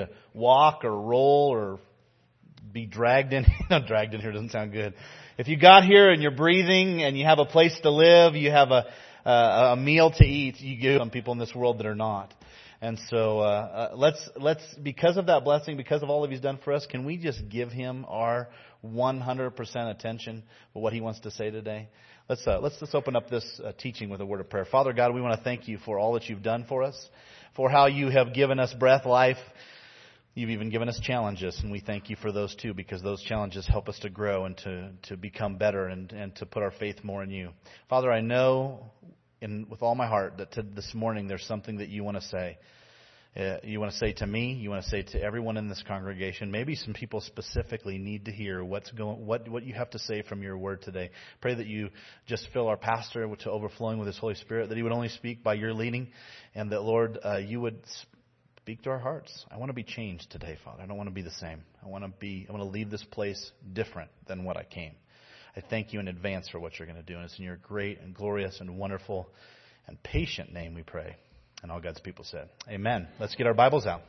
to walk or roll or be dragged in. Dragged in here doesn't sound good. If you got here and you're breathing and you have a place to live, you have a meal to eat, you give some people in this world that are not. And so let's because of that blessing, because of all that He's done for us, can we just give Him our 100% attention for what He wants to say today? Let's just open up this teaching with a word of prayer. Father God, we want to thank You for all that You've done for us, for how You have given us breath, life. You've even given us challenges, and we thank You for those too, because those challenges help us to grow and to become better and to put our faith more in You. Father, I know with all my heart that this morning there's something that You want to say. You want to say to me, You want to say to everyone in this congregation. Maybe some people specifically need to hear what You have to say from Your word today. Pray that You just fill our pastor to overflowing with His Holy Spirit, that he would only speak by Your leading, and that, Lord, You would speak to our hearts. I want to be changed today, Father. I don't want to be the same. I want to leave this place different than what I came. I thank You in advance for what You're going to do. And it's in Your great and glorious and wonderful and patient name we pray. And all God's people said, amen. Let's get our Bibles out.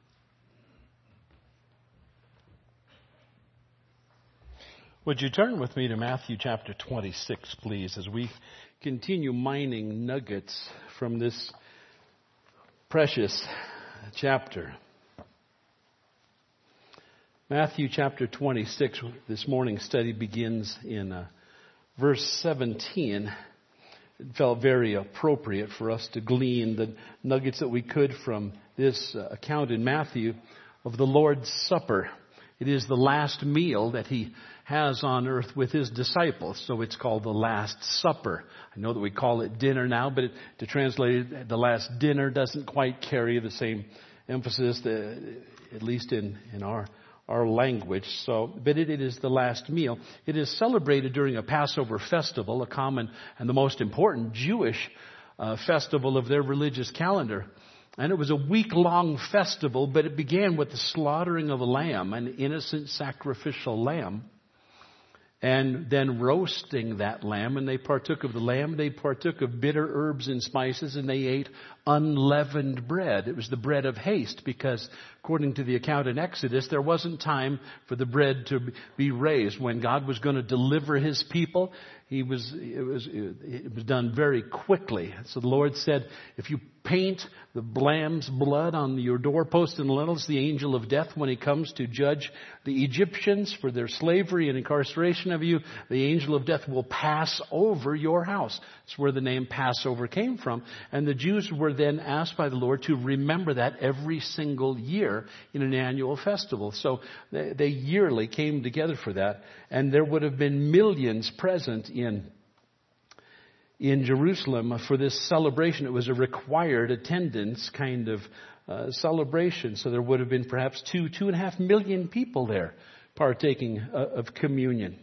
Would you turn with me to Matthew chapter 26, please, as we continue mining nuggets from this precious chapter. Matthew chapter 26, this morning's study begins in verse 17. It felt very appropriate for us to glean the nuggets that we could from this account in Matthew of the Lord's Supper. It is the last meal that He has on earth with His disciples, so it's called the Last Supper. I know that we call it dinner now, but to translate it, the Last Dinner doesn't quite carry the same emphasis, at least in our language. But it is the last meal. It is celebrated during a Passover festival, a common and the most important Jewish festival of their religious calendar. And it was a week-long festival, but it began with the slaughtering of a lamb, an innocent sacrificial lamb, and then roasting that lamb. And they partook of the lamb. They partook of bitter herbs and spices, and they ate unleavened bread. It was the bread of haste, because according to the account in Exodus, there wasn't time for the bread to be raised. When God was going to deliver His people, it was done very quickly. So the Lord said, if you paint the lamb's blood on your doorposts and lintels, the angel of death, when he comes to judge the Egyptians for their slavery and incarceration of you, the angel of death will pass over your house. That's where the name Passover came from. And the Jews were then asked by the Lord to remember that every single year in an annual festival. So they yearly came together for that. And there would have been millions present in Jerusalem for this celebration. It was a required attendance kind of celebration. So there would have been perhaps 2.5 million people there partaking of communion.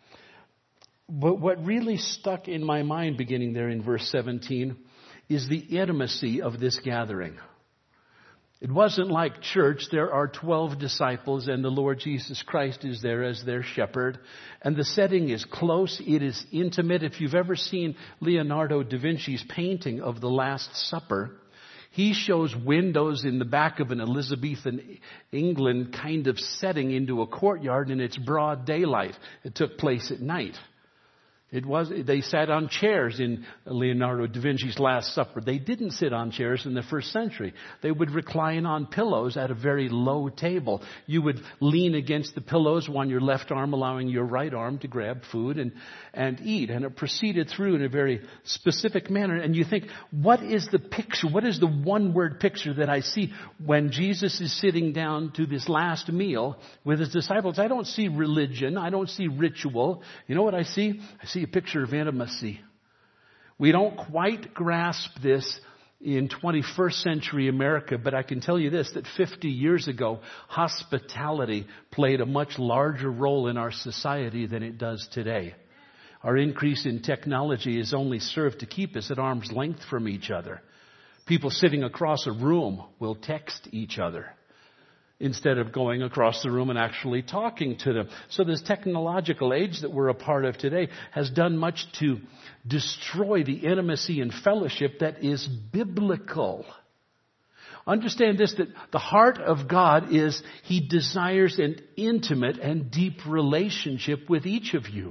But what really stuck in my mind beginning there in verse 17 is the intimacy of this gathering. It wasn't like church. There are 12 disciples and the Lord Jesus Christ is there as their shepherd. And the setting is close. It is intimate. If you've ever seen Leonardo da Vinci's painting of the Last Supper, he shows windows in the back of an Elizabethan England kind of setting into a courtyard, and it's broad daylight. It took place at night. They sat on chairs in Leonardo da Vinci's Last Supper. They didn't sit on chairs in the first century. They would recline on pillows at a very low table. You would lean against the pillows on your left arm, allowing your right arm to grab food and eat. And it proceeded through in a very specific manner. And you think, what is the picture? What is the one-word picture that I see when Jesus is sitting down to this last meal with His disciples? I don't see religion. I don't see ritual. You know what I see? I see a picture of intimacy. We don't quite grasp this in 21st century America, but I can tell you this, that 50 years ago, hospitality played a much larger role in our society than it does today. Our increase in technology has only served to keep us at arm's length from each other. People sitting across a room will text each other instead of going across the room and actually talking to them. So this technological age that we're a part of today has done much to destroy the intimacy and fellowship that is biblical. Understand this, that the heart of God is He desires an intimate and deep relationship with each of you.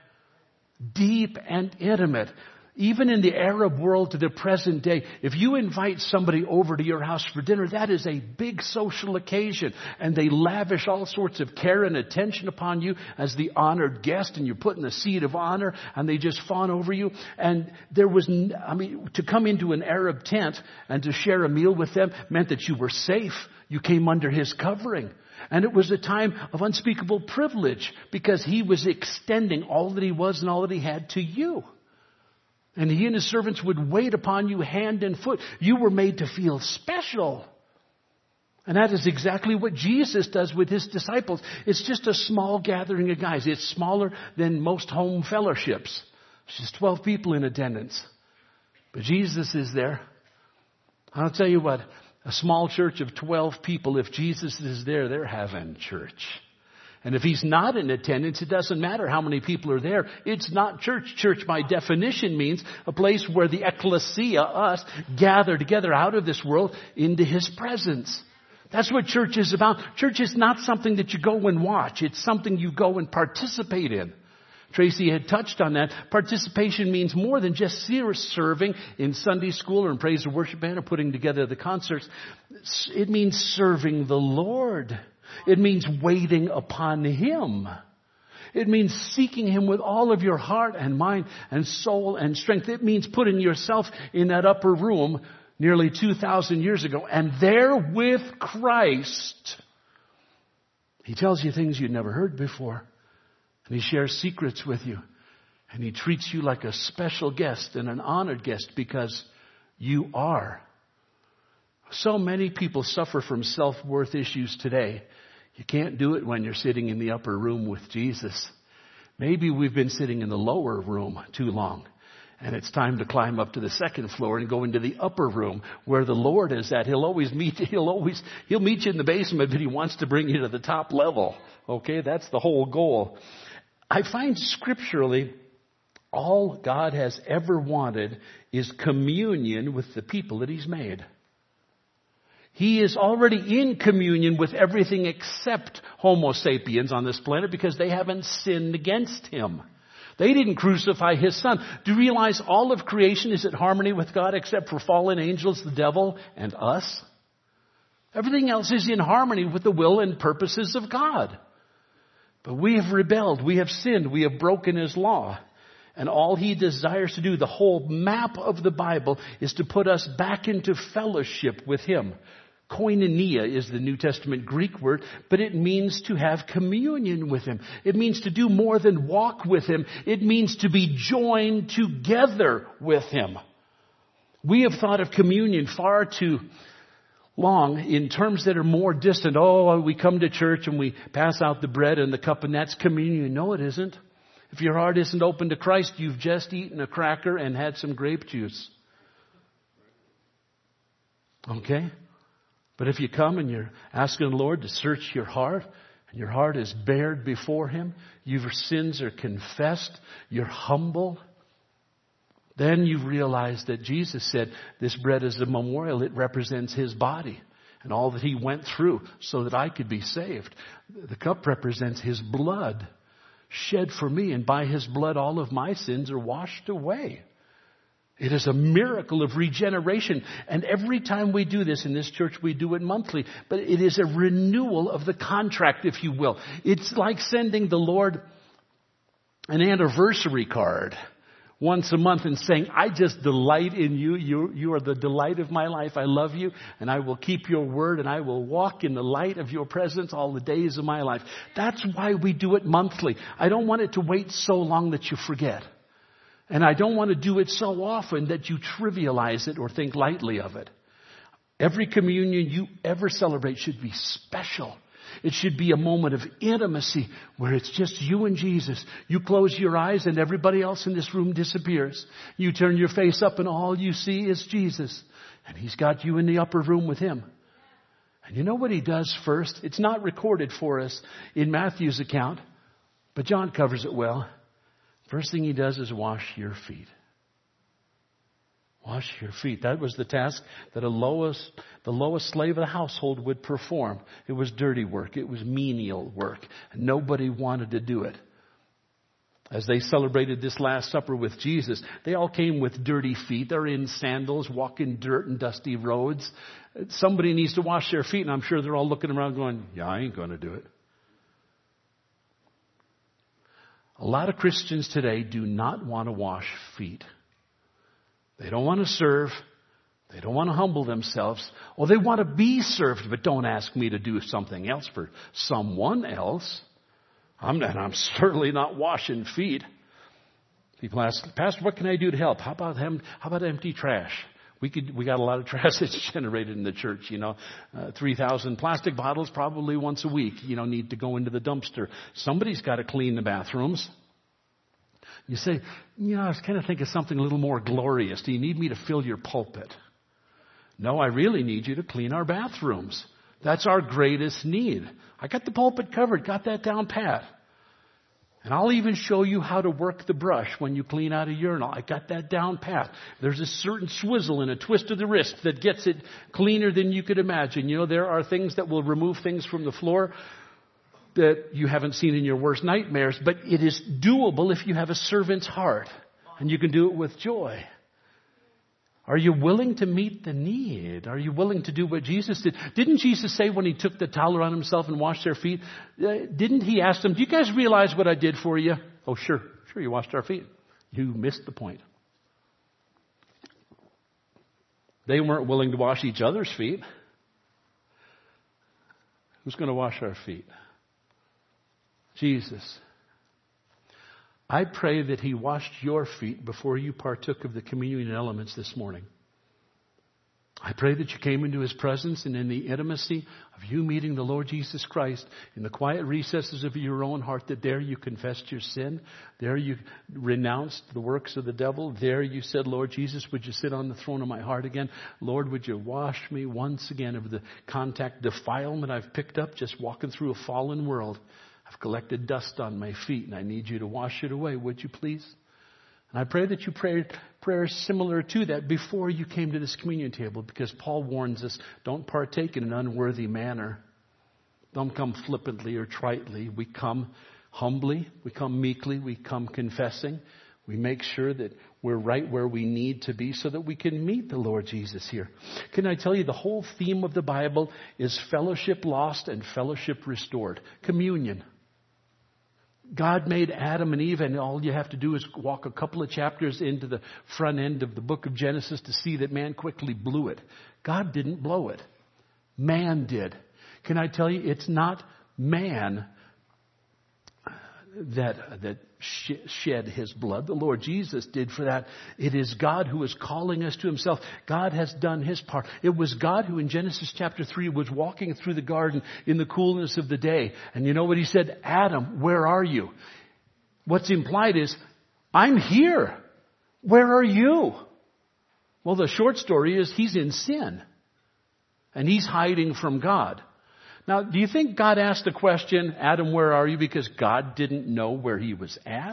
Deep and intimate. Even in the Arab world to the present day, if you invite somebody over to your house for dinner, that is a big social occasion. And they lavish all sorts of care and attention upon you as the honored guest, and you're put in the seat of honor, and they just fawn over you. And to come into an Arab tent and to share a meal with them meant that you were safe. You came under His covering. And it was a time of unspeakable privilege because He was extending all that He was and all that He had to you. And He and His servants would wait upon you hand and foot. You were made to feel special. And that is exactly what Jesus does with His disciples. It's just a small gathering of guys. It's smaller than most home fellowships. It's just 12 people in attendance. But Jesus is there. I'll tell you what, a small church of 12 people, if Jesus is there, they're having church. And if He's not in attendance, it doesn't matter how many people are there. It's not church. Church, by definition, means a place where the ecclesia, us, gather together out of this world into His presence. That's what church is about. Church is not something that you go and watch. It's something you go and participate in. Tracy had touched on that. Participation means more than just serving in Sunday school or in praise and worship band or putting together the concerts. It means serving the Lord. It means waiting upon Him. It means seeking Him with all of your heart and mind and soul and strength. It means putting yourself in that upper room nearly 2,000 years ago. And there with Christ, He tells you things you'd never heard before. And He shares secrets with you. And He treats you like a special guest and an honored guest because you are. So many people suffer from self-worth issues today. You can't do it when you're sitting in the upper room with Jesus. Maybe we've been sitting in the lower room too long. And it's time to climb up to the second floor and go into the upper room where the Lord is at. He'll meet you in the basement, but He wants to bring you to the top level. Okay, that's the whole goal. I find scripturally, all God has ever wanted is communion with the people that He's made. He is already in communion with everything except Homo sapiens on this planet because they haven't sinned against Him. They didn't crucify His Son. Do you realize all of creation is at harmony with God except for fallen angels, the devil, and us? Everything else is in harmony with the will and purposes of God. But we have rebelled. We have sinned. We have broken His law. And all He desires to do, the whole map of the Bible, is to put us back into fellowship with Him. Koinonia is the New Testament Greek word, but it means to have communion with Him. It means to do more than walk with Him. It means to be joined together with Him. We have thought of communion far too long in terms that are more distant. Oh, we come to church and we pass out the bread and the cup and that's communion. No, it isn't. If your heart isn't open to Christ, you've just eaten a cracker and had some grape juice. Okay? But if you come and you're asking the Lord to search your heart, and your heart is bared before Him, your sins are confessed, you're humble, then you realize that Jesus said this bread is a memorial. It represents His body and all that He went through so that I could be saved. The cup represents His blood shed for me, and by His blood all of my sins are washed away. It is a miracle of regeneration. And every time we do this in this church, we do it monthly. But it is a renewal of the contract, if you will. It's like sending the Lord an anniversary card once a month and saying, I just delight in you. You are the delight of my life. I love you, and I will keep your word, and I will walk in the light of your presence all the days of my life. That's why we do it monthly. I don't want it to wait so long that you forget. And I don't want to do it so often that you trivialize it or think lightly of it. Every communion you ever celebrate should be special. It should be a moment of intimacy where it's just you and Jesus. You close your eyes and everybody else in this room disappears. You turn your face up and all you see is Jesus. And He's got you in the upper room with Him. And you know what He does first? It's not recorded for us in Matthew's account, but John covers it well. First thing He does is wash your feet. Wash your feet. That was the task that the lowest slave of the household would perform. It was dirty work. It was menial work. Nobody wanted to do it. As they celebrated this Last Supper with Jesus, they all came with dirty feet. They're in sandals, walking dirt and dusty roads. Somebody needs to wash their feet, and I'm sure they're all looking around going, yeah, I ain't going to do it. A lot of Christians today do not want to wash feet. They don't want to serve. They don't want to humble themselves. Or they want to be served, but don't ask me to do something else for someone else. I'm certainly not washing feet. People ask, Pastor, what can I do to help? How about empty trash? We got a lot of trash that's generated in the church, 3,000 plastic bottles probably once a week, need to go into the dumpster. Somebody's got to clean the bathrooms. You say, I was kind of thinking of something a little more glorious. Do you need me to fill your pulpit? No, I really need you to clean our bathrooms. That's our greatest need. I got the pulpit covered, got that down pat. And I'll even show you how to work the brush when you clean out a urinal. I got that down pat. There's a certain swizzle and a twist of the wrist that gets it cleaner than you could imagine. There are things that will remove things from the floor that you haven't seen in your worst nightmares, but it is doable if you have a servant's heart, and you can do it with joy. Are you willing to meet the need? Are you willing to do what Jesus did? Didn't Jesus say when he took the towel around himself and washed their feet, didn't he ask them, do you guys realize what I did for you? Oh, sure, you washed our feet. You missed the point. They weren't willing to wash each other's feet. Who's going to wash our feet? Jesus. I pray that he washed your feet before you partook of the communion elements this morning. I pray that you came into his presence, and in the intimacy of you meeting the Lord Jesus Christ, in the quiet recesses of your own heart, that there you confessed your sin. There you renounced the works of the devil. There you said, Lord Jesus, would you sit on the throne of my heart again? Lord, would you wash me once again of the contact defilement I've picked up just walking through a fallen world? I've collected dust on my feet, and I need you to wash it away. Would you please? And I pray that you prayed prayers similar to that before you came to this communion table, because Paul warns us, don't partake in an unworthy manner. Don't come flippantly or tritely. We come humbly. We come meekly. We come confessing. We make sure that we're right where we need to be so that we can meet the Lord Jesus here. Can I tell you, the whole theme of the Bible is fellowship lost and fellowship restored. Communion. God made Adam and Eve, and all you have to do is walk a couple of chapters into the front end of the book of Genesis to see that man quickly blew it. God didn't blow it. Man did. Can I tell you, it's not man that shed his blood. The Lord Jesus did for that. It is God who is calling us to himself. God has done his part. It was God who in Genesis chapter 3 was walking through the garden in the coolness of the day. And you know what he said? Adam, where are you? What's implied is, I'm here. Where are you? Well, the short story is he's in sin. And he's hiding from God. Now, do you think God asked the question, Adam, where are you? Because God didn't know where he was at?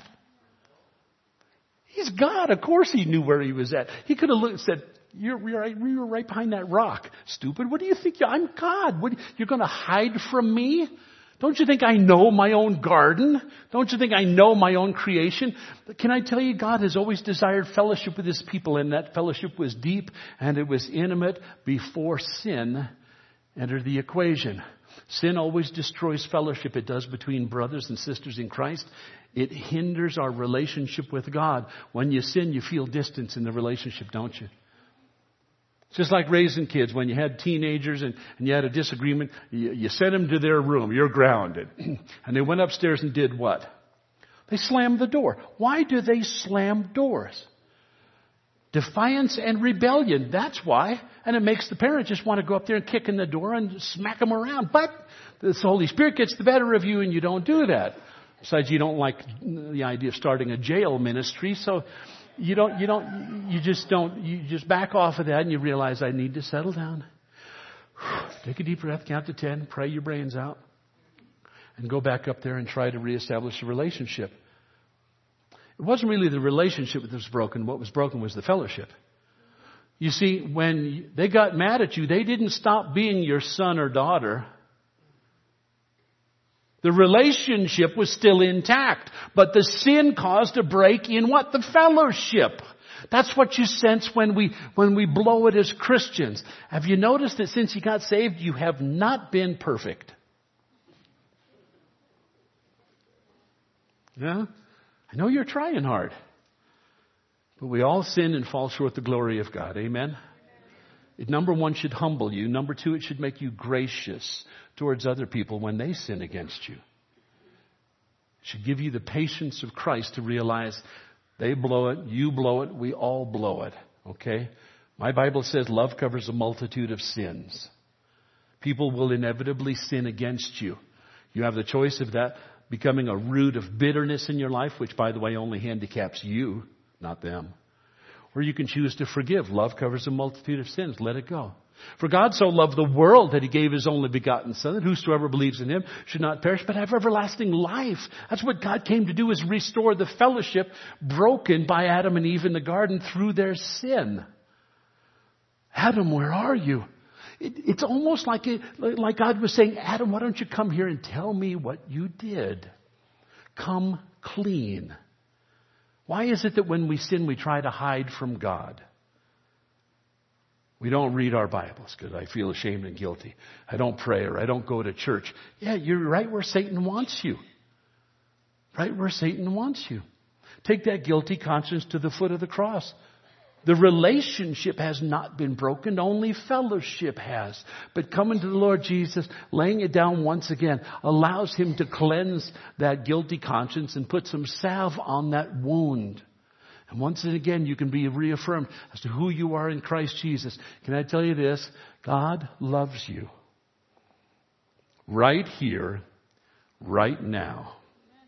He's God. Of course he knew where he was at. He could have looked and said, you were right behind that rock. Stupid. What do you think? I'm God. You're going to hide from me? Don't you think I know my own garden? Don't you think I know my own creation? But can I tell you, God has always desired fellowship with his people, and that fellowship was deep and it was intimate before sin entered the equation. Sin always destroys fellowship. It does between brothers and sisters in Christ. It hinders our relationship with God. When you sin, you feel distance in the relationship, don't you? It's just like raising kids. When you had teenagers and you had a disagreement, you sent them to their room. You're grounded. And they went upstairs and did what? They slammed the door. Why do they slam doors? Defiance and rebellion. That's why. And it makes the parent just want to go up there and kick in the door and smack them around. But the Holy Spirit gets the better of you and you don't do that. Besides, you don't like the idea of starting a jail ministry. So you just back off of that and you realize I need to settle down. Take a deep breath, count to 10, pray your brains out, and go back up there and try to reestablish a relationship. It wasn't really the relationship that was broken. What was broken was the fellowship. You see, when they got mad at you, they didn't stop being your son or daughter. The relationship was still intact, but the sin caused a break in what? The fellowship. That's what you sense when we blow it as Christians. Have you noticed that since you got saved, you have not been perfect? Yeah? I know you're trying hard. But we all sin and fall short of the glory of God. Amen? It, number one, should humble you. Number two, it should make you gracious towards other people when they sin against you. It should give you the patience of Christ to realize they blow it, you blow it, we all blow it. Okay? My Bible says love covers a multitude of sins. People will inevitably sin against you. You have the choice of that becoming a root of bitterness in your life, which, by the way, only handicaps you, not them. Or you can choose to forgive. Love covers a multitude of sins. Let it go. For God so loved the world that He gave His only begotten Son, that whosoever believes in Him should not perish but have everlasting life. That's what God came to do, is restore the fellowship broken by Adam and Eve in the garden through their sin. Adam, where are you? It's almost like God was saying, Adam, why don't you come here and tell me what you did? Come clean. Why is it that when we sin, we try to hide from God? We don't read our Bibles because I feel ashamed and guilty. I don't pray, or I don't go to church. Yeah, you're right where Satan wants you. Right where Satan wants you. Take that guilty conscience to the foot of the cross. The relationship has not been broken, only fellowship has. But coming to the Lord Jesus, laying it down once again, allows Him to cleanse that guilty conscience and put some salve on that wound. And once and again, you can be reaffirmed as to who you are in Christ Jesus. Can I tell you this? God loves you. Right here, right now.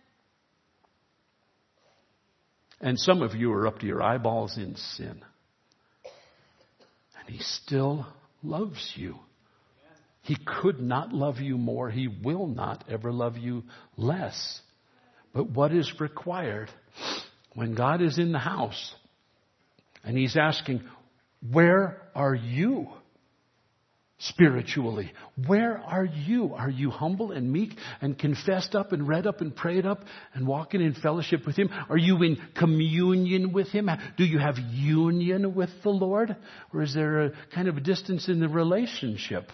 And some of you are up to your eyeballs in sin. And He still loves you. He could not love you more. He will not ever love you less. But what is required when God is in the house and He's asking, where are you? Spiritually, where are you? Are you humble and meek and confessed up and read up and prayed up and walking in fellowship with Him? Are you in communion with Him? Do you have union with the Lord? Or is there a kind of a distance in the relationship?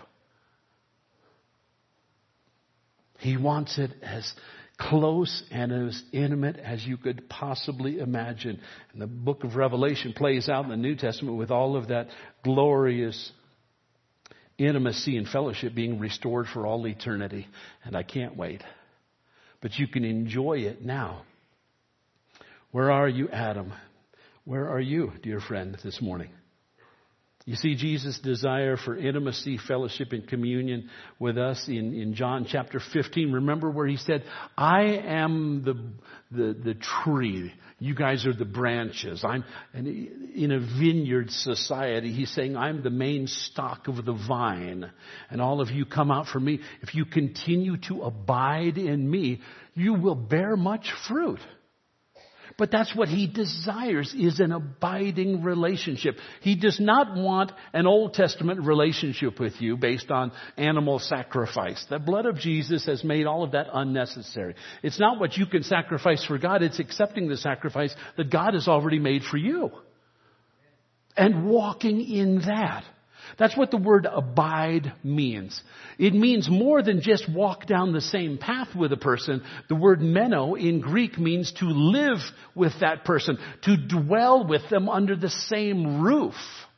He wants it as close and as intimate as you could possibly imagine. And the book of Revelation plays out in the New Testament with all of that glorious intimacy and fellowship being restored for all eternity. And I can't wait. But you can enjoy it now. Where are you, Adam? Where are you, dear friend, this morning? You see Jesus' desire for intimacy, fellowship, and communion with us in John chapter 15. Remember where He said, I am the tree. You guys are the branches. I'm in a vineyard society. He's saying, I'm the main stock of the vine. And all of you come out from me. If you continue to abide in me, you will bear much fruit. But that's what He desires, is an abiding relationship. He does not want an Old Testament relationship with you based on animal sacrifice. The blood of Jesus has made all of that unnecessary. It's not what you can sacrifice for God. It's accepting the sacrifice that God has already made for you. And walking in that. That's what the word abide means. It means more than just walk down the same path with a person. The word meno in Greek means to live with that person, to dwell with them under the same roof.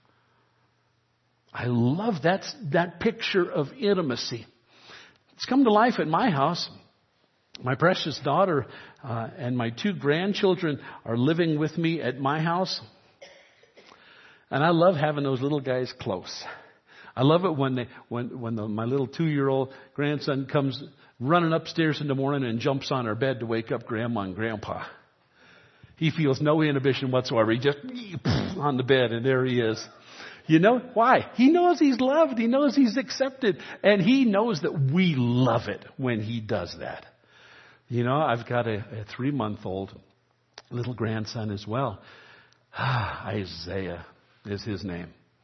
I love that picture of intimacy. It's come to life at my house. My precious daughter and my 2 grandchildren are living with me at my house. And I love having those little guys close. I love it when my little 2-year-old grandson comes running upstairs in the morning and jumps on our bed to wake up Grandma and Grandpa. He feels no inhibition whatsoever. He just on the bed, and there he is. You know why? He knows he's loved. He knows he's accepted. And he knows that we love it when he does that. You know, I've got a 3-month-old little grandson as well. Isaiah is his name.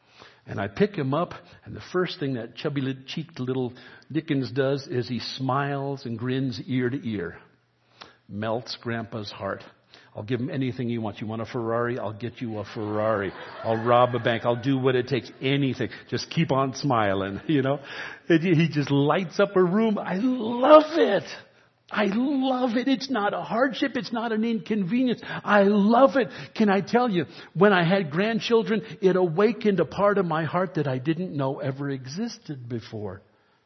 And I pick him up, and the first thing that chubby-cheeked little Dickens does is he smiles and grins ear to ear. Melts Grandpa's heart. I'll give him anything he wants. You want a Ferrari? I'll get you a Ferrari. I'll rob a bank. I'll do what it takes. Anything. Just keep on smiling, you know. He just lights up a room. I love it. I love it. It's not a hardship. It's not an inconvenience. I love it. Can I tell you, when I had grandchildren, it awakened a part of my heart that I didn't know ever existed before.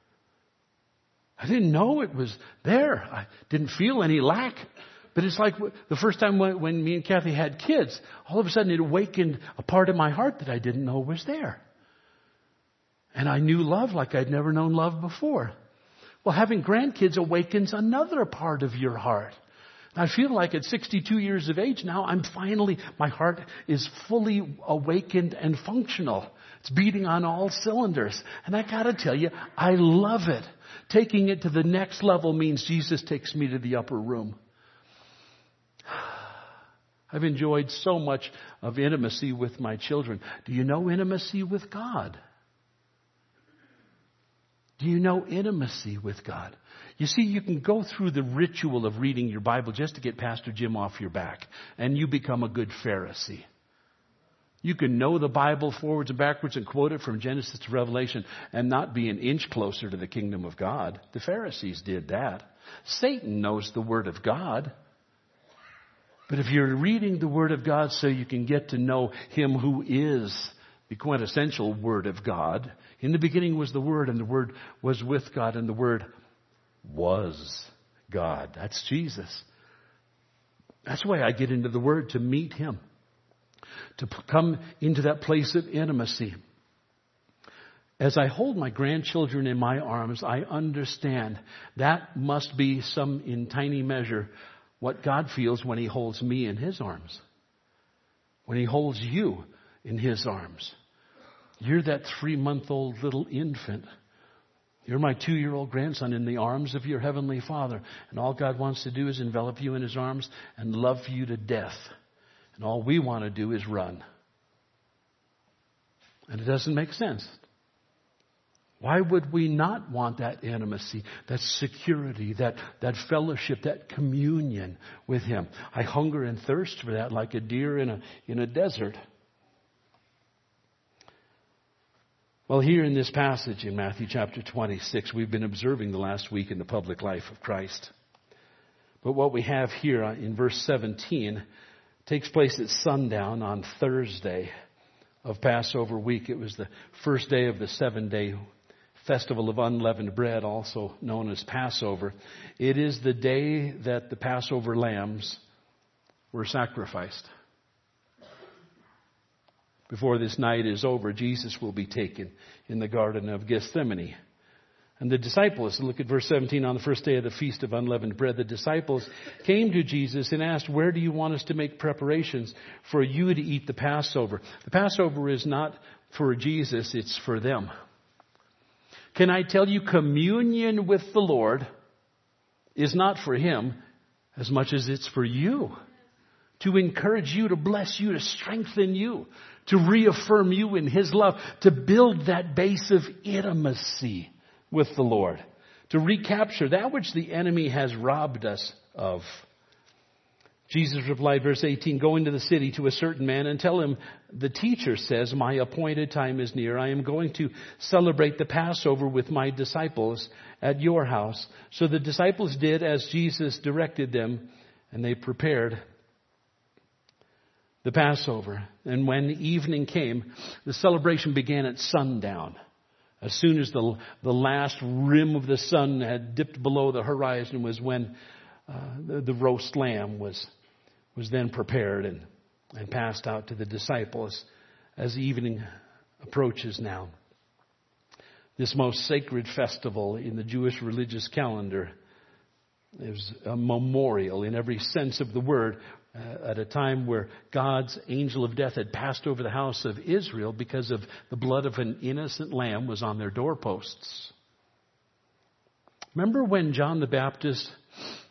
I didn't know it was there. I didn't feel any lack. But it's like the first time when me and Kathy had kids, all of a sudden it awakened a part of my heart that I didn't know was there. And I knew love like I'd never known love before. Well, having grandkids awakens another part of your heart. I feel like at 62 years of age now, my heart is fully awakened and functional. It's beating on all cylinders. And I gotta tell you, I love it. Taking it to the next level means Jesus takes me to the upper room. I've enjoyed so much of intimacy with my children. Do you know intimacy with God? Do you know intimacy with God? You see, you can go through the ritual of reading your Bible just to get Pastor Jim off your back, and you become a good Pharisee. You can know the Bible forwards and backwards and quote it from Genesis to Revelation and not be an inch closer to the kingdom of God. The Pharisees did that. Satan knows the Word of God. But if you're reading the Word of God so you can get to know Him who is the quintessential Word of God, in the beginning was the Word, and the Word was with God, and the Word was God. That's Jesus. That's why I get into the Word, to meet Him, to come into that place of intimacy. As I hold my grandchildren in my arms, I understand that must be in tiny measure what God feels when He holds me in His arms. When He holds you in His arms. You're that 3-month-old little infant. You're my 2-year-old grandson in the arms of your Heavenly Father. And all God wants to do is envelop you in His arms and love you to death. And all we want to do is run. And it doesn't make sense. Why would we not want that intimacy, that security, that fellowship, that communion with Him? I hunger and thirst for that like a deer in a desert. Well, here in this passage in Matthew chapter 26, we've been observing the last week in the public life of Christ. But what we have here in verse 17 takes place at sundown on Thursday of Passover week. It was the first day of the 7-day festival of unleavened bread, also known as Passover. It is the day that the Passover lambs were sacrificed. Before this night is over, Jesus will be taken in the Garden of Gethsemane. And the disciples, look at verse 17, on the first day of the Feast of Unleavened Bread, the disciples came to Jesus and asked, "Where do you want us to make preparations for you to eat the Passover?" The Passover is not for Jesus, it's for them. Can I tell you, communion with the Lord is not for Him as much as it's for you. To encourage you, to bless you, to strengthen you, to reaffirm you in His love, to build that base of intimacy with the Lord, to recapture that which the enemy has robbed us of. Jesus replied, verse 18, "Go into the city to a certain man and tell him, the teacher says, my appointed time is near. I am going to celebrate the Passover with my disciples at your house." So the disciples did as Jesus directed them, and they prepared the Passover. And when evening came, the celebration began at sundown. As soon as the last rim of the sun had dipped below the horizon was when the roast lamb was then prepared and passed out to the disciples as evening approaches now. This most sacred festival in the Jewish religious calendar is a memorial in every sense of the word at a time where God's angel of death had passed over the house of Israel because of the blood of an innocent lamb was on their doorposts. Remember when John the Baptist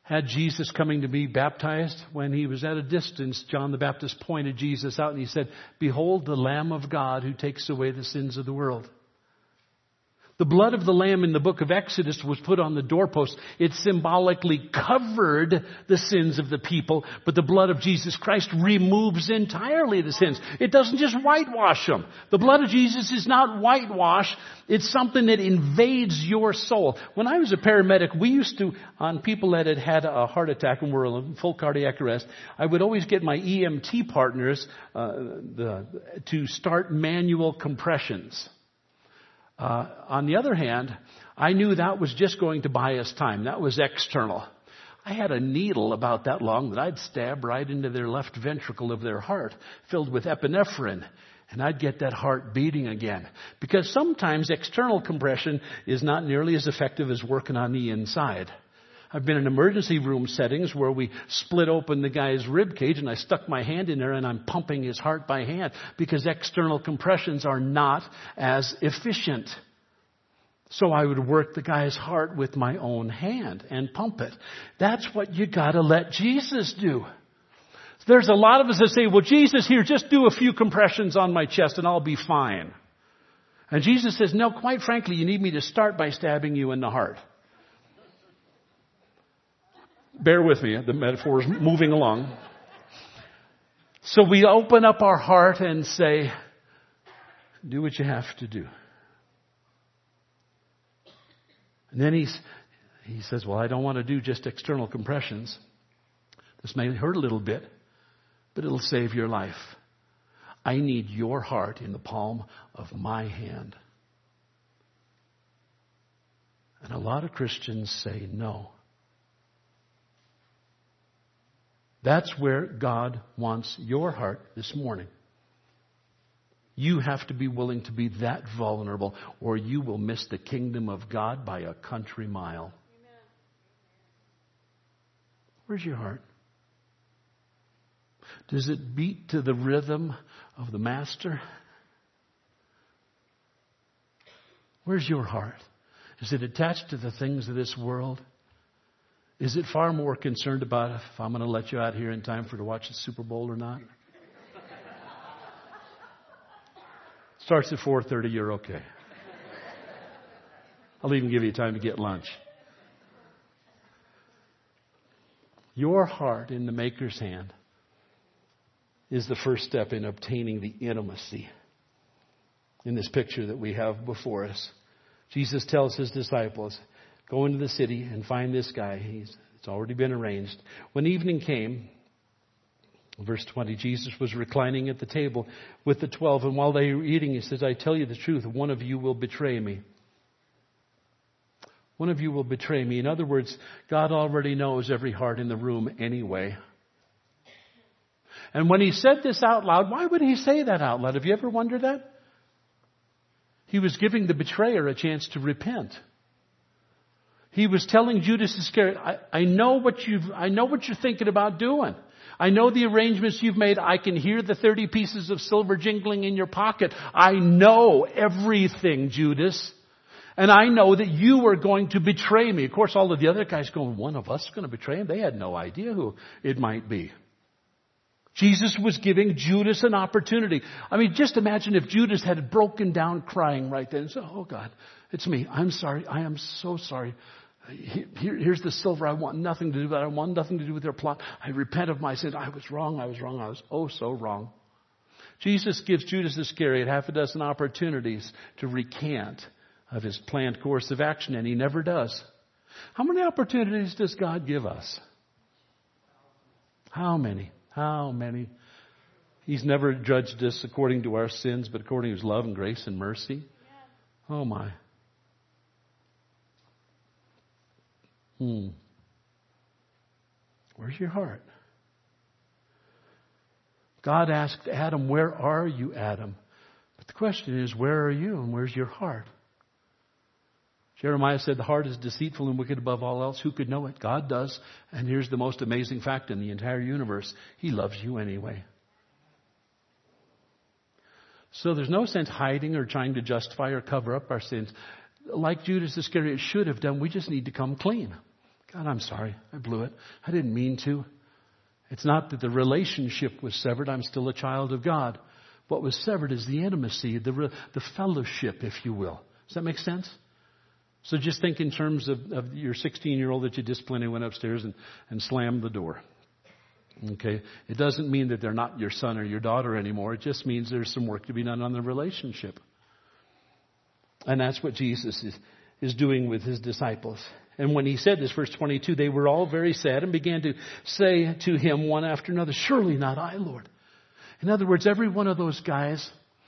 had Jesus coming to be baptized. When he was at a distance, John the Baptist pointed Jesus out and he said, "Behold the Lamb of God who takes away the sins of the world." The blood of the Lamb in the book of Exodus was put on the doorpost. It symbolically covered the sins of the people, but the blood of Jesus Christ removes entirely the sins. It doesn't just whitewash them. The blood of Jesus is not whitewash. It's something that invades your soul. When I was a paramedic, we used to, on people that had had a heart attack and were in full cardiac arrest, I would always get my EMT partners to start manual compressions. On the other hand, I knew that was just going to buy us time. That was external. I had a needle about that long that I'd stab right into their left ventricle of their heart, filled with epinephrine, and I'd get that heart beating again. Because sometimes external compression is not nearly as effective as working on the inside. I've been in emergency room settings where we split open the guy's rib cage and I stuck my hand in there and I'm pumping his heart by hand because external compressions are not as efficient. So I would work the guy's heart with my own hand and pump it. That's what you gotta let Jesus do. There's a lot of us that say, "Well, Jesus, here, just do a few compressions on my chest and I'll be fine." And Jesus says, "No, quite frankly, you need me to start by stabbing you in the heart." Bear with me, the metaphor is moving along. So we open up our heart and say, "Do what you have to do." And then he says, "Well, I don't want to do just external compressions. This may hurt a little bit, but it'll save your life. I need your heart in the palm of my hand." And a lot of Christians say no. That's where God wants your heart this morning. You have to be willing to be that vulnerable, or you will miss the kingdom of God by a country mile. Amen. Where's your heart? Does it beat to the rhythm of the Master? Where's your heart? Is it attached to the things of this world? Is it far more concerned about if I'm going to let you out here in time to watch the Super Bowl or not? Starts at 4:30, you're okay. I'll even give you time to get lunch. Your heart in the Maker's hand is the first step in obtaining the intimacy in this picture that we have before us. Jesus tells his disciples, "Go into the city and find this guy. It's already been arranged." When evening came, verse 20, Jesus was reclining at the table with the 12. And while they were eating, he says, "I tell you the truth, one of you will betray me." One of you will betray me. In other words, God already knows every heart in the room anyway. And when he said this out loud, why would he say that out loud? Have you ever wondered that? He was giving the betrayer a chance to repent. He was telling Judas Iscariot, I know what you're thinking about doing. I know the arrangements you've made. I can hear the 30 pieces of silver jingling in your pocket. I know everything, Judas. And I know that you are going to betray me. Of course, all of the other guys going, one of us is going to betray him. They had no idea who it might be. Jesus was giving Judas an opportunity. I mean, just imagine if Judas had broken down crying right then and said, "Oh God, it's me. I'm sorry. I am so sorry. Here's the silver. I want nothing to do with it. I want nothing to do with their plot. I repent of my sins. I was wrong. I was oh so wrong." Jesus gives Judas Iscariot half a dozen opportunities to recant of his planned course of action, and he never does. How many opportunities does God give us? How many? How many? He's never judged us according to our sins, but according to his love and grace and mercy. Oh my. Where's your heart? God asked Adam, "Where are you, Adam?" But the question is, where are you and where's your heart? Jeremiah said, "The heart is deceitful and wicked above all else. Who could know it? God does." And here's the most amazing fact in the entire universe. He loves you anyway. So there's no sense hiding or trying to justify or cover up our sins. Like Judas Iscariot should have done, we just need to come clean. God, I'm sorry. I blew it. I didn't mean to. It's not that the relationship was severed. I'm still a child of God. What was severed is the intimacy, the fellowship, if you will. Does that make sense? So just think in terms of your 16-year-old that you disciplined and went upstairs and slammed the door. Okay? It doesn't mean that they're not your son or your daughter anymore. It just means there's some work to be done on the relationship. And that's what Jesus is doing with his disciples. And when he said this, verse 22, they were all very sad and began to say to him one after another, surely not I, Lord. In other words, every one of those guys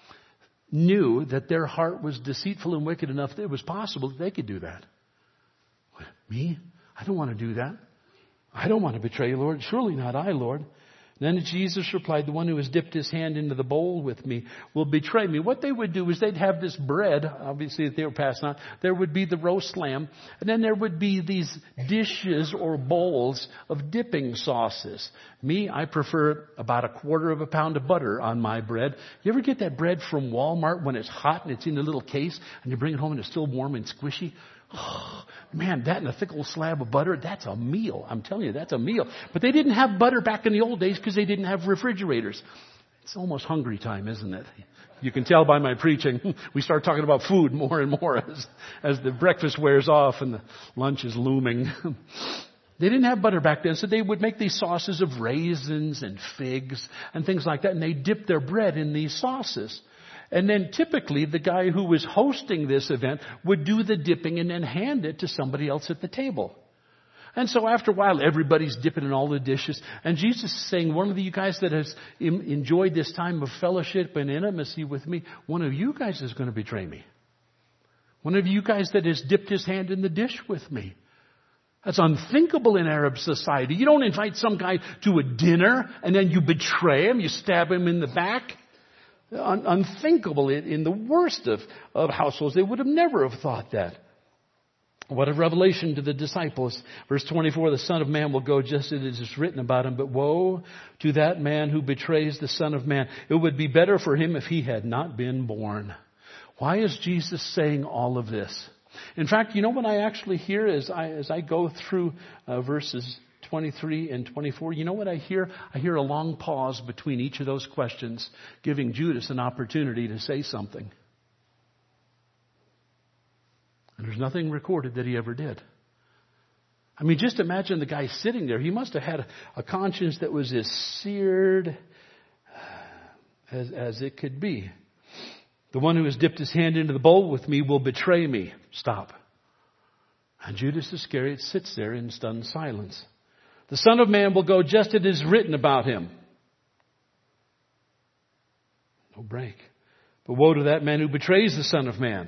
knew that their heart was deceitful and wicked enough that it was possible that they could do that. What, me? I don't want to do that. I don't want to betray you, Lord. Surely not I, Lord. Then Jesus replied, the one who has dipped his hand into the bowl with me will betray me. What they would do is they'd have this bread, obviously, that they were passing on. There would be the roast lamb. And then there would be these dishes or bowls of dipping sauces. Me, I prefer about 1/4 pound of butter on my bread. You ever get that bread from Walmart when it's hot and it's in a little case and you bring it home and it's still warm and squishy? Oh, man, that and a thick old slab of butter, that's a meal. I'm telling you, that's a meal. But they didn't have butter back in the old days because they didn't have refrigerators. It's almost hungry time, isn't it? You can tell by my preaching. We start talking about food more and more as the breakfast wears off and the lunch is looming. They didn't have butter back then, so they would make these sauces of raisins and figs and things like that, and they dip their bread in these sauces. And then typically the guy who was hosting this event would do the dipping and then hand it to somebody else at the table. And so after a while, everybody's dipping in all the dishes. And Jesus is saying, one of you guys that has enjoyed this time of fellowship and intimacy with me, one of you guys is going to betray me. One of you guys that has dipped his hand in the dish with me. That's unthinkable in Arab society. You don't invite some guy to a dinner and then you betray him, you stab him in the back. Unthinkable in the worst of households. They would have never have thought that. What a revelation to the disciples. Verse 24, the Son of Man will go just as it is written about him. But woe to that man who betrays the Son of Man. It would be better for him if he had not been born. Why is Jesus saying all of this? In fact, you know what I actually hear as I go through verses 23 and 24, you know what I hear? I hear a long pause between each of those questions, giving Judas an opportunity to say something. And there's nothing recorded that he ever did. I mean, just imagine the guy sitting there. He must have had a conscience that was as seared as it could be. The one who has dipped his hand into the bowl with me will betray me. Stop. And Judas Iscariot sits there in stunned silence. The Son of Man will go just as it is written about him. No break. But woe to that man who betrays the Son of Man.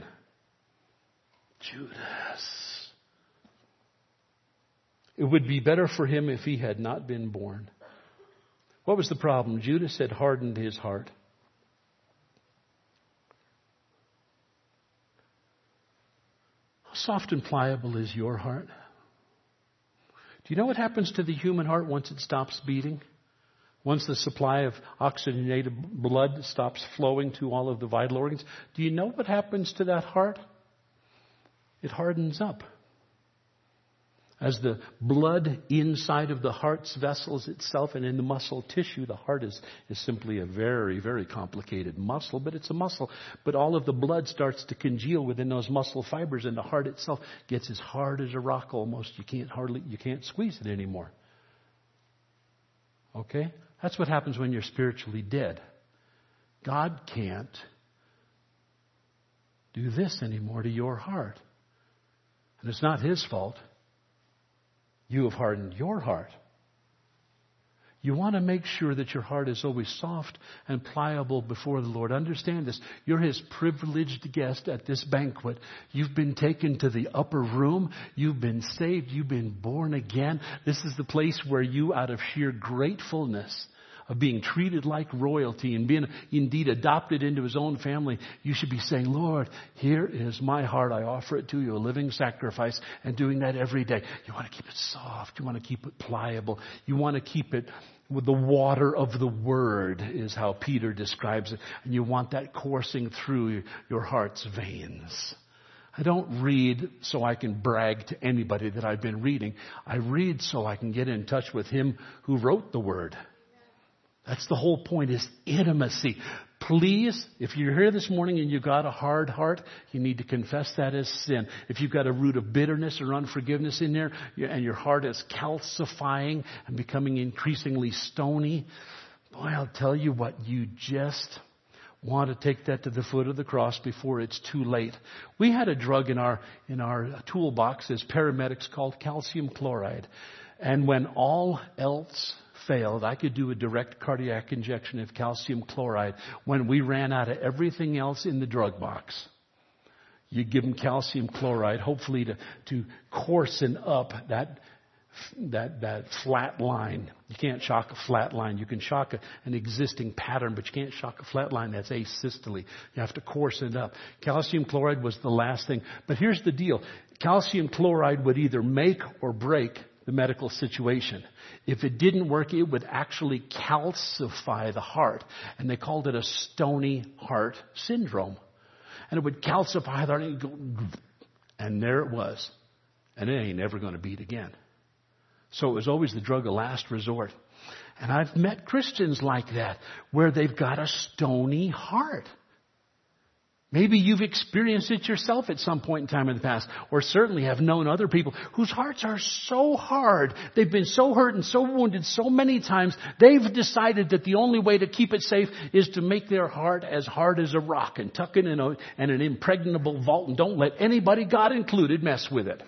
Judas. It would be better for him if he had not been born. What was the problem? Judas had hardened his heart. How soft and pliable is your heart? Do you know what happens to the human heart once it stops beating? Once the supply of oxygenated blood stops flowing to all of the vital organs? Do you know what happens to that heart? It hardens up. As the blood inside of the heart's vessels itself and in the muscle tissue, the heart is simply a very, very complicated muscle, but it's a muscle. But all of the blood starts to congeal within those muscle fibers, and the heart itself gets as hard as a rock almost. You can't squeeze it anymore. Okay? That's what happens when you're spiritually dead. God can't do this anymore to your heart. And it's not His fault. You have hardened your heart. You want to make sure that your heart is always soft and pliable before the Lord. Understand this. You're His privileged guest at this banquet. You've been taken to the upper room. You've been saved. You've been born again. This is the place where you, out of sheer gratefulness of being treated like royalty and being indeed adopted into His own family, you should be saying, Lord, here is my heart. I offer it to you, a living sacrifice, and doing that every day. You want to keep it soft. You want to keep it pliable. You want to keep it with the water of the Word, is how Peter describes it. And you want that coursing through your heart's veins. I don't read so I can brag to anybody that I've been reading. I read so I can get in touch with Him who wrote the Word. That's the whole point, is intimacy. Please, if you're here this morning and you've got a hard heart, you need to confess that as sin. If you've got a root of bitterness or unforgiveness in there, and your heart is calcifying and becoming increasingly stony, boy, I'll tell you what, you just want to take that to the foot of the cross before it's too late. We had a drug in our toolbox as paramedics called calcium chloride. And when all else failed, I could do a direct cardiac injection of calcium chloride. When we ran out of everything else in the drug box, you give them calcium chloride, hopefully to coarsen up that flat line. You can't shock a flat line. You can shock an existing pattern, but you can't shock a flat line that's asystole. You have to coarsen it up. Calcium chloride was the last thing. But here's the deal. Calcium chloride would either make or break the medical situation. If it didn't work, it would actually calcify the heart. And they called it a stony heart syndrome. And it would calcify the heart and go, and there it was. And it ain't ever going to beat again. So it was always the drug of last resort. And I've met Christians like that, where they've got a stony heart. Maybe you've experienced it yourself at some point in time in the past, or certainly have known other people whose hearts are so hard. They've been so hurt and so wounded so many times, they've decided that the only way to keep it safe is to make their heart as hard as a rock and tuck it in an impregnable vault and don't let anybody, God included, mess with it.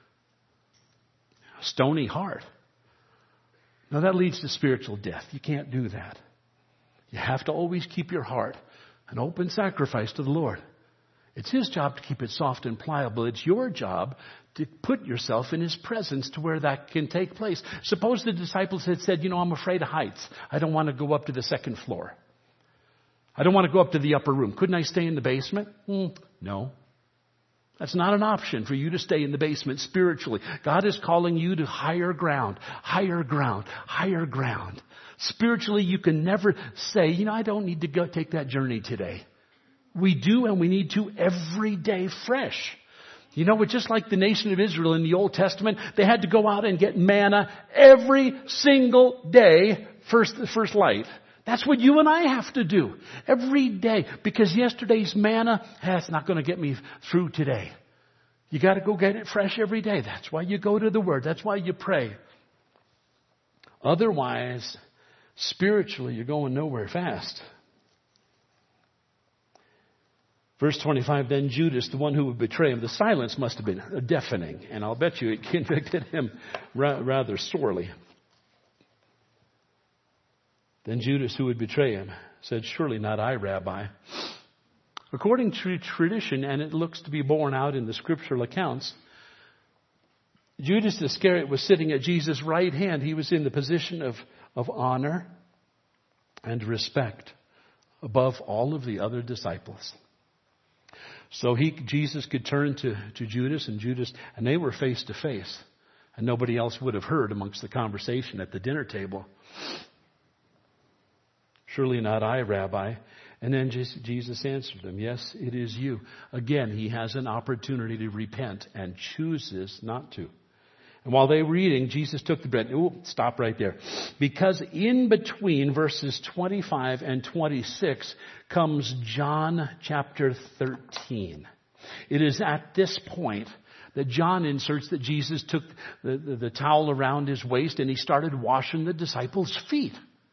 A stony heart. Now that leads to spiritual death. You can't do that. You have to always keep your heart an open sacrifice to the Lord. It's His job to keep it soft and pliable. It's your job to put yourself in His presence to where that can take place. Suppose the disciples had said, I'm afraid of heights. I don't want to go up to the second floor. I don't want to go up to the upper room. Couldn't I stay in the basement? No. That's not an option for you to stay in the basement spiritually. God is calling you to higher ground, higher ground, higher ground. Spiritually, you can never say, I don't need to go take that journey today. We do, and we need to every day fresh. It's just like the nation of Israel in the Old Testament. They had to go out and get manna every single day, first light. That's what you and I have to do every day, because yesterday's manna, it's not going to get me through today. You got to go get it fresh every day. That's why you go to the Word. That's why you pray. Otherwise, spiritually, you're going nowhere fast. Verse 25, then Judas, the one who would betray him, the silence must have been deafening, and I'll bet you it convicted him rather sorely. Then Judas, who would betray him, said, surely not I, Rabbi. According to tradition, and it looks to be borne out in the scriptural accounts, Judas Iscariot was sitting at Jesus' right hand. He was in the position of honor and respect above all of the other disciples. So Jesus could turn to Judas, and they were face to face. And nobody else would have heard amongst the conversation at the dinner table. Surely not I, Rabbi. And then Jesus answered them, yes, it is you. Again, he has an opportunity to repent and chooses not to. And while they were eating, Jesus took the bread. Stop right there. Because in between verses 25 and 26 comes John chapter 13. It is at this point that John inserts that Jesus took the towel around his waist and he started washing the disciples' feet.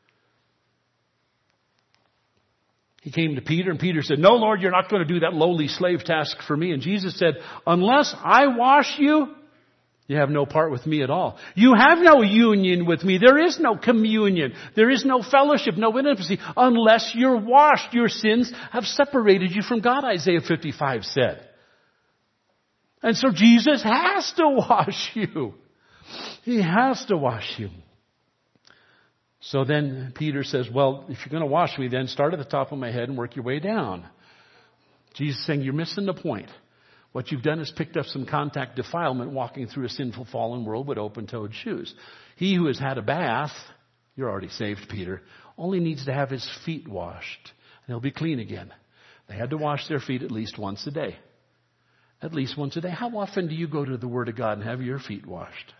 He came to Peter, and Peter said, no, Lord, you're not going to do that lowly slave task for me. And Jesus said, unless I wash you, you have no part with me at all. You have no union with me. There is no communion. There is no fellowship, no intimacy, unless you're washed. Your sins have separated you from God, Isaiah 55 said. And so Jesus has to wash you. He has to wash you. So then Peter says, well, if you're going to wash me, then start at the top of my head and work your way down. Jesus is saying, you're missing the point. What you've done is picked up some contact defilement walking through a sinful fallen world with open-toed shoes. He who has had a bath, you're already saved, Peter, only needs to have his feet washed, and he'll be clean again. They had to wash their feet at least once a day. at least once a day. How often do you go to the Word of God and have your feet washed?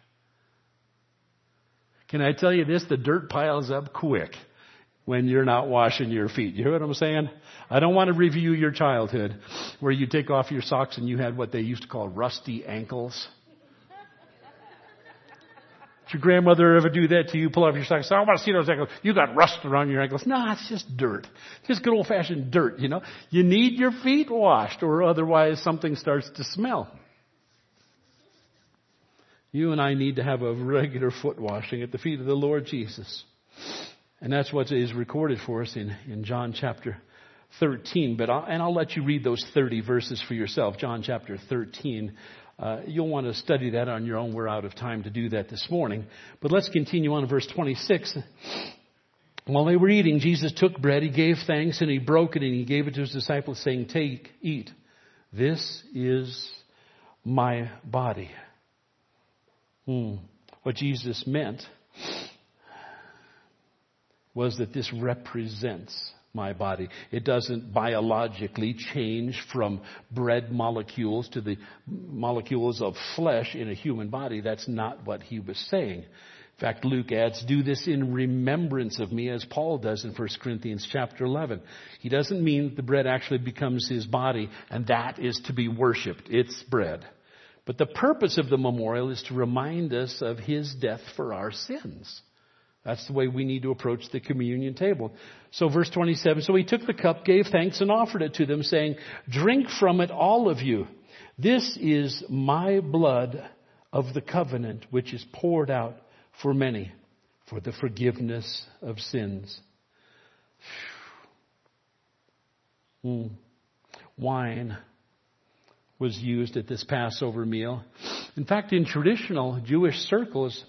Can I tell you this? The dirt piles up quick when you're not washing your feet. You hear what I'm saying? I don't want to review your childhood where you take off your socks and you had what they used to call rusty ankles. Did your grandmother ever do that to you? Pull off your socks. I want to see those ankles. You got rust around your ankles. No, it's just dirt. Just good old-fashioned dirt, you know. You need your feet washed or otherwise something starts to smell. You and I need to have a regular foot washing at the feet of the Lord Jesus. And that's what is recorded for us in John chapter 13. I'll let you read those 30 verses for yourself. John chapter 13. You'll want to study that on your own. We're out of time to do that this morning. But let's continue on to verse 26. While they were eating, Jesus took bread, he gave thanks, and he broke it, and he gave it to his disciples, saying, "Take, eat. This is my body." What Jesus meant was that this represents my body. It doesn't biologically change from bread molecules to the molecules of flesh in a human body. That's not what he was saying. In fact, Luke adds, "Do this in remembrance of me," as Paul does in 1 Corinthians chapter 11. He doesn't mean that the bread actually becomes his body and that is to be worshipped. It's bread. But the purpose of the memorial is to remind us of his death for our sins. That's the way we need to approach the communion table. So verse 27, "So he took the cup, gave thanks, and offered it to them, saying, 'Drink from it, all of you. This is my blood of the covenant, which is poured out for many for the forgiveness of sins.'" Wine was used at this Passover meal. In fact, in traditional Jewish circles,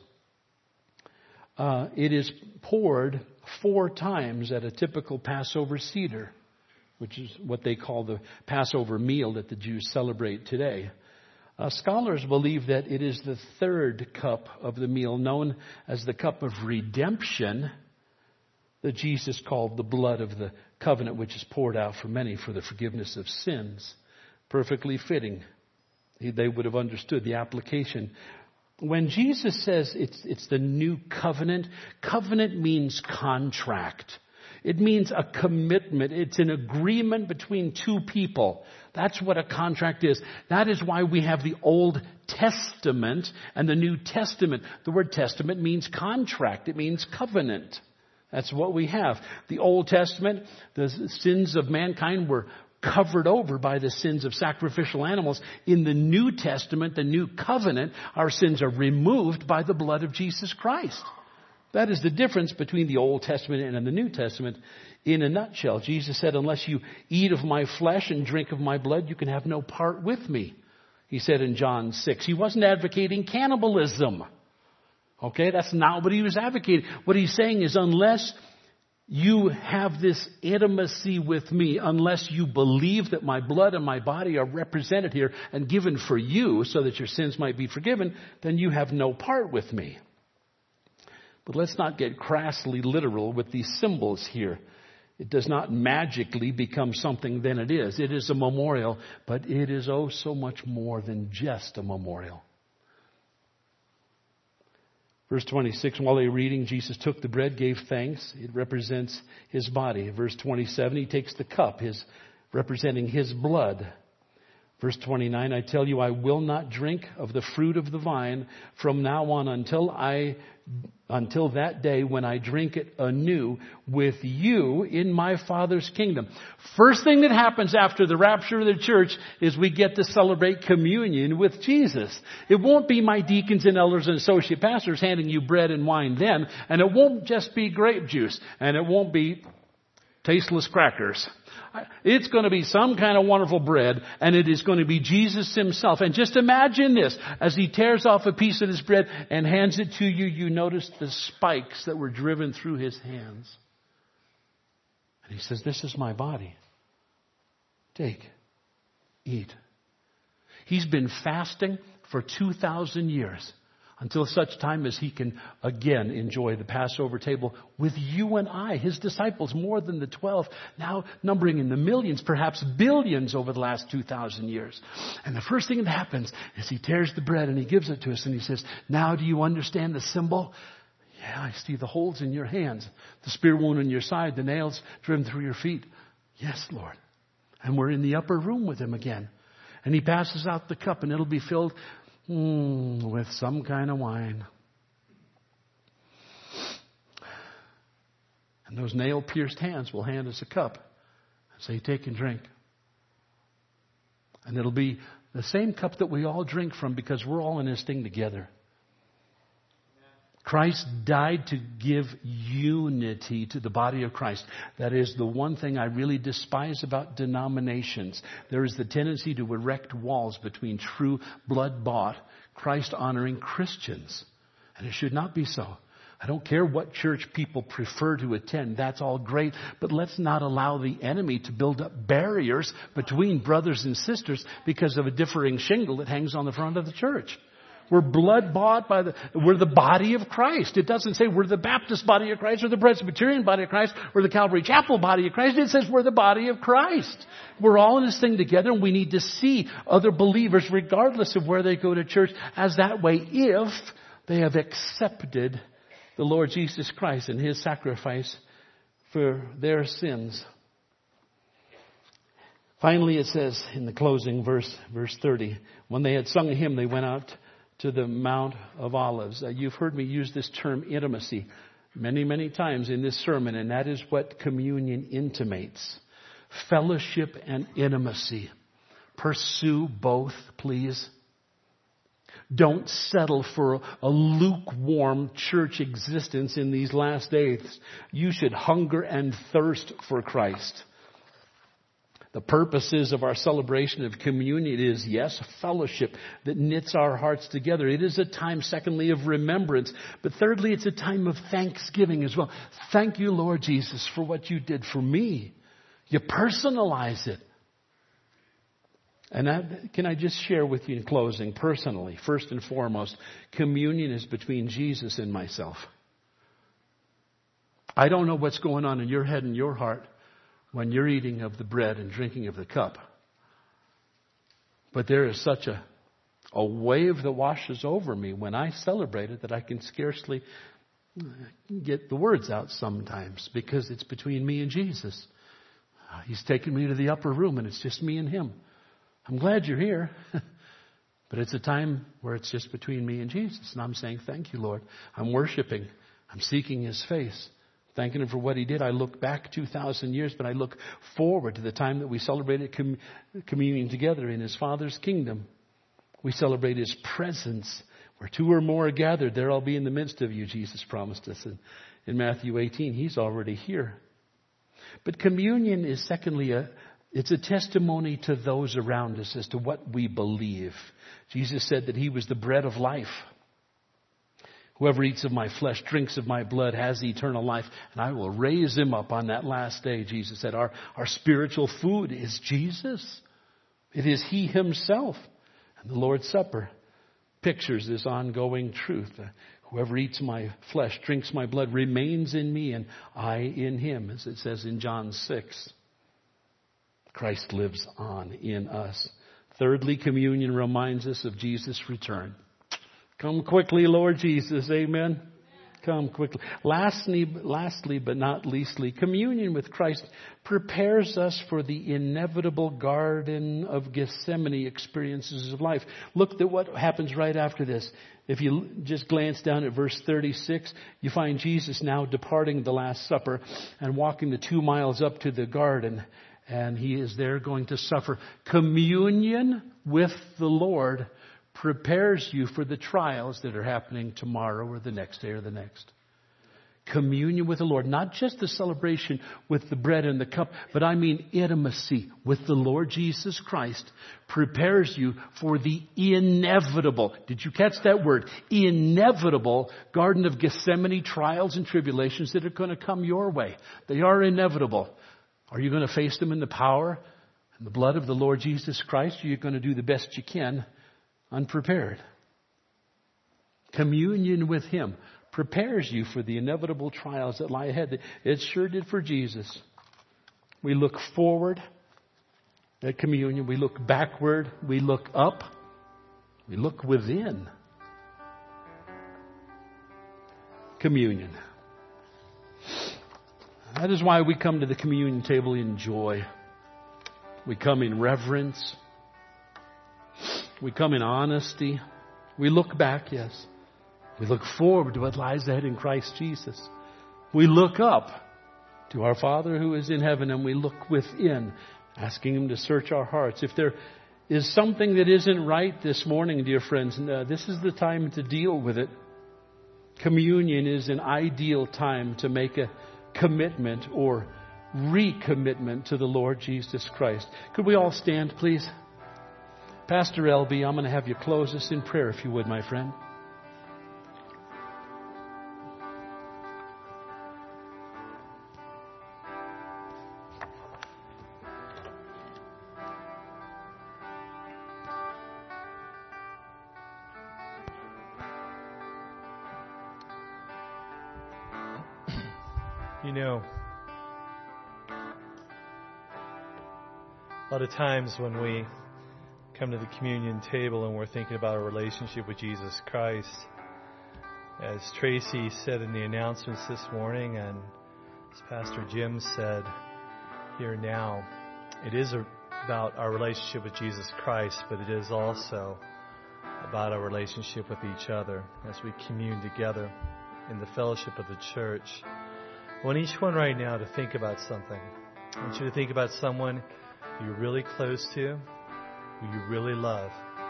it is poured 4 times at a typical Passover Seder, which is what they call the Passover meal that the Jews celebrate today. Scholars believe that it is the 3rd cup of the meal, known as the cup of redemption, that Jesus called the blood of the covenant, which is poured out for many for the forgiveness of sins. Perfectly fitting. They would have understood the application. When Jesus says it's the new covenant, covenant means contract. It means a commitment. It's an agreement between 2 people. That's what a contract is. That is why we have the Old Testament and the New Testament. The word testament means contract. It means covenant. That's what we have. The Old Testament, the sins of mankind were covered over by the sins of sacrificial animals. In the New Testament, the New Covenant, our sins are removed by the blood of Jesus Christ. That is the difference between the Old Testament and the New Testament. In a nutshell, Jesus said, "Unless you eat of my flesh and drink of my blood, you can have no part with me." He said in John 6. He wasn't advocating cannibalism. Okay, that's not what he was advocating. What he's saying is, unless you have this intimacy with me, unless you believe that my blood and my body are represented here and given for you so that your sins might be forgiven, then you have no part with me. But let's not get crassly literal with these symbols here. It does not magically become something than it is. It is a memorial, but it is oh so much more than just a memorial. Verse 26, while they were eating, Jesus took the bread, gave thanks. It represents his body. Verse 27, he takes the cup, representing his blood. Verse 29, "I tell you, I will not drink of the fruit of the vine from now on until that day when I drink it anew with you in my Father's kingdom." First thing that happens after the rapture of the church is we get to celebrate communion with Jesus. It won't be my deacons and elders and associate pastors handing you bread and wine then, and it won't just be grape juice, and it won't be tasteless crackers. It's going to be some kind of wonderful bread, and it is going to be Jesus himself. And just imagine this. As he tears off a piece of this bread and hands it to you, you notice the spikes that were driven through his hands. And he says, "This is my body. Take, eat." He's been fasting for 2,000 years. until such time as he can again enjoy the Passover table with you and I, his disciples, more than the 12, now numbering in the millions, perhaps billions over the last 2,000 years. And the first thing that happens is he tears the bread and he gives it to us and he says, now do you understand the symbol? Yeah, I see the holes in your hands, the spear wound in your side, the nails driven through your feet. Yes, Lord. And we're in the upper room with him again. And he passes out the cup and it'll be filled with some kind of wine. And those nail-pierced hands will hand us a cup and say, take and drink. And it'll be the same cup that we all drink from because we're all in this thing together. Christ died to give unity to the body of Christ. That is the one thing I really despise about denominations. There is the tendency to erect walls between true blood-bought, Christ-honoring Christians. And it should not be so. I don't care what church people prefer to attend. That's all great. But let's not allow the enemy to build up barriers between brothers and sisters because of a differing shingle that hangs on the front of the church. We're blood bought we're the body of Christ. It doesn't say we're the Baptist body of Christ or the Presbyterian body of Christ or the Calvary Chapel body of Christ. It says we're the body of Christ. We're all in this thing together and we need to see other believers, regardless of where they go to church, as that way if they have accepted the Lord Jesus Christ and his sacrifice for their sins. Finally, it says in the closing verse 30, when they had sung a hymn, they went out to the Mount of Olives. You've heard me use this term intimacy many, many times in this sermon, and that is what communion intimates. Fellowship and intimacy. Pursue both, please. Don't settle for a lukewarm church existence in these last days. You should hunger and thirst for Christ. The purposes of our celebration of communion is, yes, fellowship that knits our hearts together. It is a time, secondly, of remembrance. But thirdly, it's a time of thanksgiving as well. Thank you, Lord Jesus, for what you did for me. You personalize it. And can I just share with you in closing, personally, first and foremost, communion is between Jesus and myself. I don't know what's going on in your head and your heart when you're eating of the bread and drinking of the cup. But there is such a wave that washes over me when I celebrate it that I can scarcely get the words out sometimes because it's between me and Jesus. He's taken me to the upper room and it's just me and him. I'm glad you're here, but it's a time where it's just between me and Jesus. And I'm saying, thank you, Lord. I'm worshiping. I'm seeking his face. Thanking him for what he did. I look back 2,000 years, but I look forward to the time that we celebrated communion together in his Father's kingdom. We celebrate his presence. Where two or more are gathered, there I'll be in the midst of you, Jesus promised us in Matthew 18. He's already here. But communion is secondly, it's a testimony to those around us as to what we believe. Jesus said that he was the bread of life. Whoever eats of my flesh, drinks of my blood, has eternal life, and I will raise him up on that last day. Jesus said our spiritual food is Jesus. It is he himself. And the Lord's Supper pictures this ongoing truth. Whoever eats my flesh, drinks my blood, remains in me, and I in him, as it says in John 6. Christ lives on in us. Thirdly, communion reminds us of Jesus' return. Come quickly, Lord Jesus. Amen. Come quickly. Lastly, but not leastly, communion with Christ prepares us for the inevitable Garden of Gethsemane experiences of life. Look at what happens right after this. If you just glance down at verse 36, you find Jesus now departing the Last Supper and walking the 2 miles up to the garden. And he is there going to suffer. Communion with the Lord prepares you for the trials that are happening tomorrow or the next day or the next. Communion with the Lord, not just the celebration with the bread and the cup, but I mean intimacy with the Lord Jesus Christ prepares you for the inevitable. Did you catch that word? Inevitable Garden of Gethsemane trials and tribulations that are going to come your way. They are inevitable. Are you going to face them in the power and the blood of the Lord Jesus Christ? Or are you going to do the best you can unprepared? Communion with Him prepares you for the inevitable trials that lie ahead. It sure did for Jesus. We look forward at communion. We look backward. We look up. We look within. Communion. That is why we come to the communion table in joy. We come in reverence. We come in honesty. We look back, yes. We look forward to what lies ahead in Christ Jesus. We look up to our Father who is in heaven, and we look within, asking Him to search our hearts. If there is something that isn't right this morning, dear friends, this is the time to deal with it. Communion is an ideal time to make a commitment or recommitment to the Lord Jesus Christ. Could we all stand, please? Pastor LB, I'm going to have you close us in prayer, if you would, my friend. You know, a lot of times when we come to the communion table and we're thinking about our relationship with Jesus Christ, as Tracy said in the announcements this morning, and as Pastor Jim said here now, it is about our relationship with Jesus Christ, but it is also about our relationship with each other as we commune together in the fellowship of the church. I want each one right now to think about something. I want you to think about someone you're really close to, who you really love.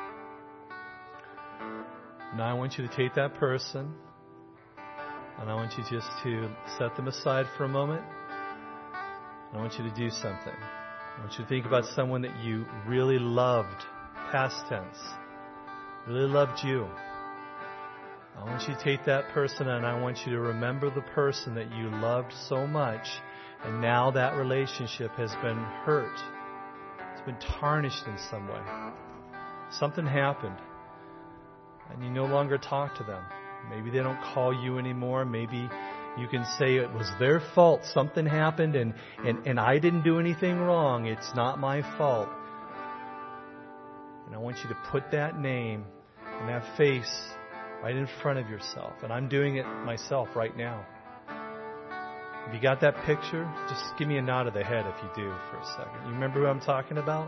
Now I want you to take that person, and I want you just to set them aside for a moment. I want you to do something. I want you to think about someone that you really loved, past tense, really loved you. I want you to take that person, and I want you to remember the person that you loved so much, and now that relationship has been hurt. It's been tarnished in some way. Something happened, and you no longer talk to them. Maybe they don't call you anymore. Maybe you can say it was their fault. Something happened, and I didn't do anything wrong. It's not my fault. And I want you to put that name and that face right in front of yourself. And I'm doing it myself right now. If you got that picture, just give me a nod of the head if you do for a second. You remember who I'm talking about?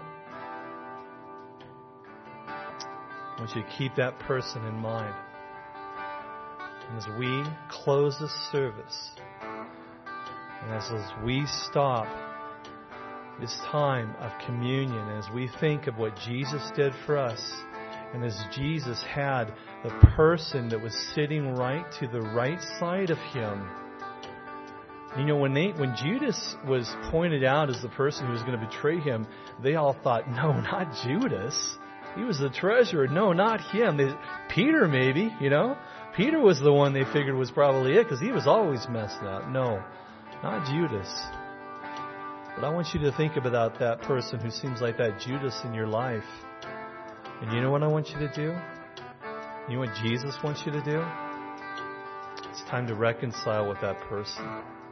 I want you to keep that person in mind. And as we close this service, and as we stop this time of communion, as we think of what Jesus did for us, and as Jesus had the person that was sitting right to the right side of Him. You know, when Judas was pointed out as the person who was going to betray Him, they all thought, no, not Judas. He was the treasurer. No, not him. Peter maybe, you know. Peter was the one they figured was probably it because he was always messing up. No, not Judas. But I want you to think about that person who seems like that Judas in your life. And you know what I want you to do? You know what Jesus wants you to do? It's time to reconcile with that person.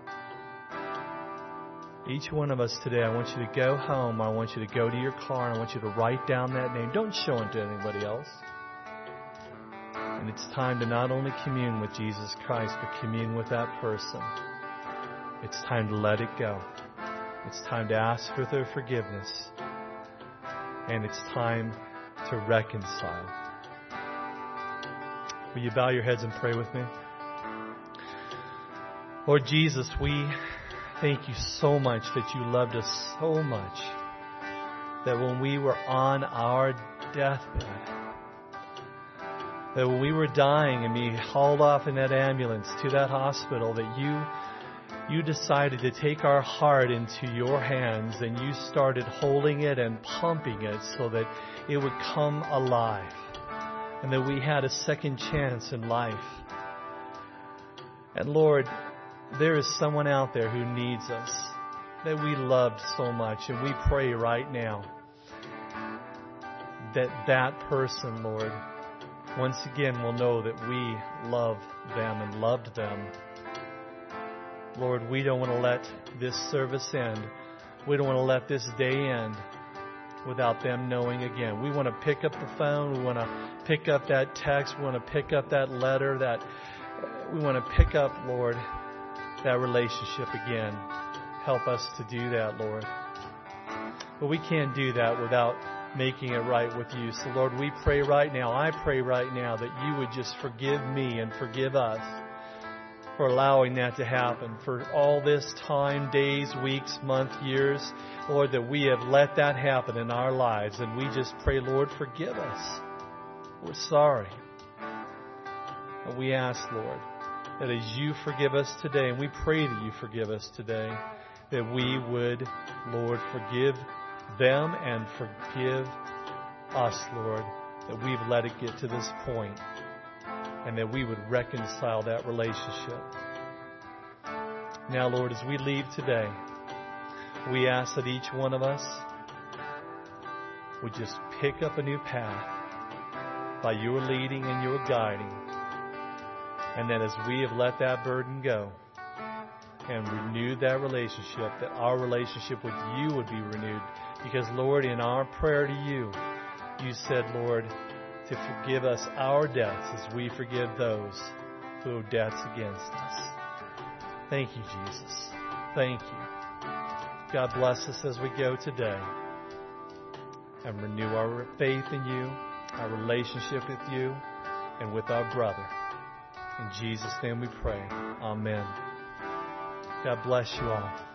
Each one of us today, I want you to go home. I want you to go to your car, and I want you to write down that name. Don't show it to anybody else. And it's time to not only commune with Jesus Christ, but commune with that person. It's time to let it go. It's time to ask for their forgiveness. And it's time to reconcile. Will you bow your heads and pray with me? Lord Jesus, we thank you so much that you loved us so much that when we were on our deathbed, that when we were dying and being hauled off in that ambulance to that hospital, that you decided to take our heart into your hands and you started holding it and pumping it so that it would come alive and that we had a second chance in life. And Lord, there is someone out there who needs us, that we loved so much, and we pray right now that that person, Lord, once again we'll know that we love them and loved them. Lord, we don't want to let this service end. We don't want to let this day end without them knowing again. We want to pick up the phone. We want to pick up that text. We want to pick up that letter. We want to pick up, Lord, that relationship again. Help us to do that, Lord. But we can't do that without making it right with you. So, Lord, we pray right now. I pray right now that you would just forgive me and forgive us for allowing that to happen, for all this time, days, weeks, months, years, Lord, that we have let that happen in our lives. And we just pray, Lord, forgive us. We're sorry. And we ask, Lord, that as you forgive us today, and we pray that you forgive us today, that we would, Lord, forgive them and forgive us, Lord, that we've let it get to this point, and that we would reconcile that relationship. Now, Lord, as we leave today, we ask that each one of us would just pick up a new path by your leading and your guiding, and that as we have let that burden go and renewed that relationship, that our relationship with you would be renewed. Because, Lord, in our prayer to you, you said, Lord, to forgive us our debts as we forgive those who owe debts against us. Thank you, Jesus. Thank you. God bless us as we go today and renew our faith in you, our relationship with you, and with our brother. In Jesus' name we pray. Amen. God bless you all.